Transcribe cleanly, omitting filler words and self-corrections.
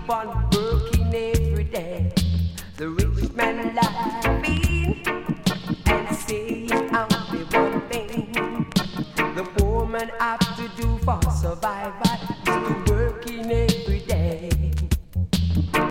on working every day. The rich man laughing and saying only one thing. The poor man have to do for survival.